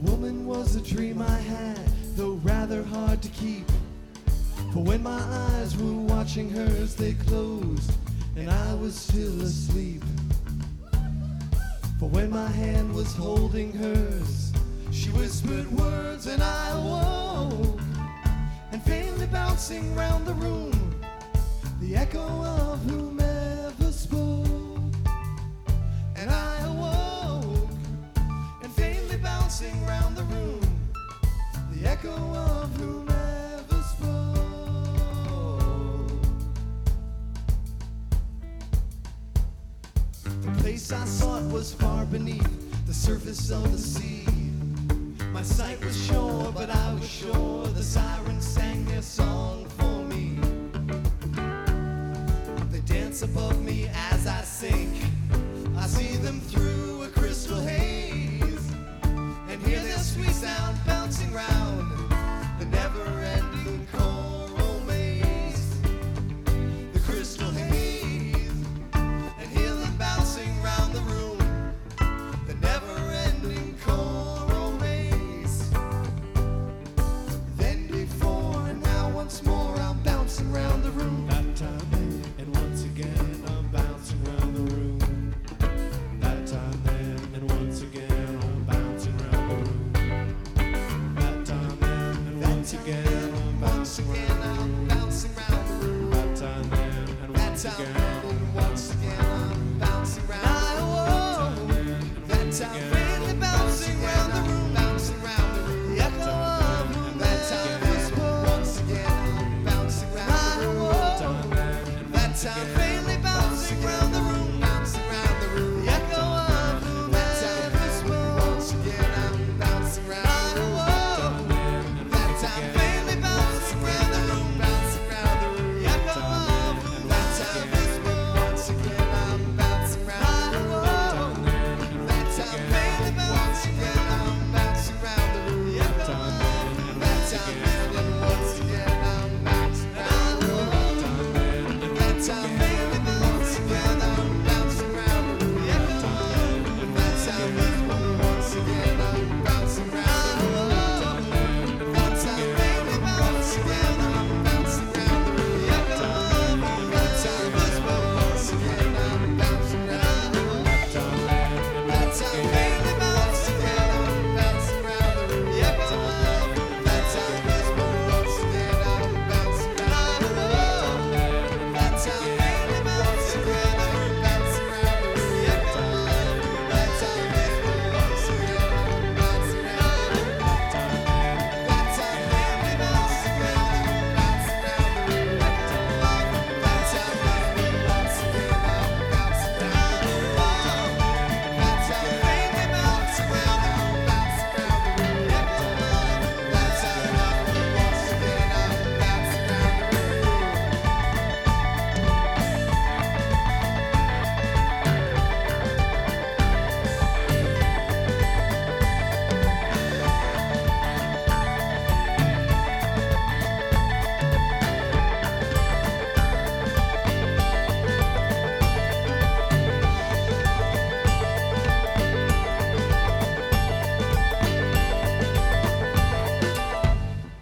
woman was a dream I had, though rather hard to keep. For when my eyes were watching hers, they closed, and I was still asleep. For when my hand was holding hers, she whispered words and I awoke, and faintly bouncing round the room, the echo of whomever spoke. And I awoke, and faintly bouncing round the room, the echo of whomever spoke. The place I sought was far beneath the surface of the sea. My sight was sure, but I was sure the sirens sang their song for me. They dance above me as I sink. I see them through a crystal haze, and hear their sweet sound bouncing round the never-ending coral maze. The crystal haze, and hear them bouncing round the room, the never-ending coral maze. Then before and now once more I'm bouncing round the room. That time then and once again I'm bouncing round the room. That time then and once again I'm bouncing round the room. That time then and once again I'm bouncing round the room. I'm bouncing round the room. That time then and once again